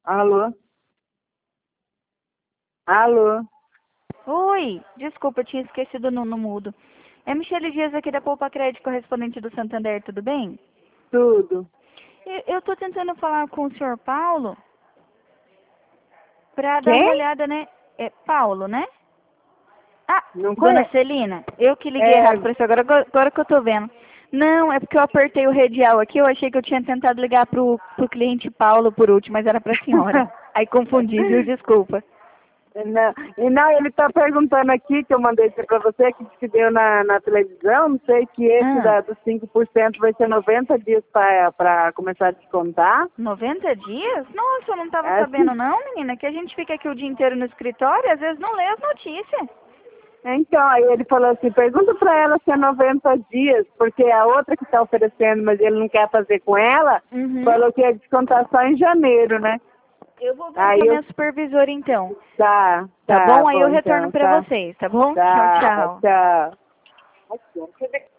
Alô? Alô? Oi, desculpa, eu tinha esquecido no mudo. É Michele Dias aqui da Poupa Crédito, correspondente do Santander, tudo bem? Tudo. Eu tô tentando falar com o senhor Paulo pra dar uma Quem? olhada, né? É Paulo, né? Ah, Não dona conheço. Celina, eu que liguei É, errado pra isso agora que eu tô vendo. Não, é porque eu apertei o radial aqui, eu achei que eu tinha tentado ligar pro cliente Paulo por último, mas era pra senhora. Aí confundi, viu? Desculpa. não, e não, ele tá perguntando aqui, que eu mandei para você, que diz que deu na televisão, não sei, que esse Ah, dos 5% vai ser 90 dias para começar a descontar. 90 dias? Nossa, eu não tava É sabendo assim. não, menina, que a gente fica aqui o dia inteiro no escritório e às vezes não lê as notícias. Então, aí ele falou assim, pergunta para ela se é 90 dias, porque a outra que está oferecendo, mas ele não quer fazer com ela, Uhum. falou que ia descontar só em janeiro, né? Eu vou ver com Aí a eu, minha supervisora então. tá, Tá tá, bom? Aí eu bom retorno então, pra tá, vocês, tá bom? Tchau, tá, tchau. tchau.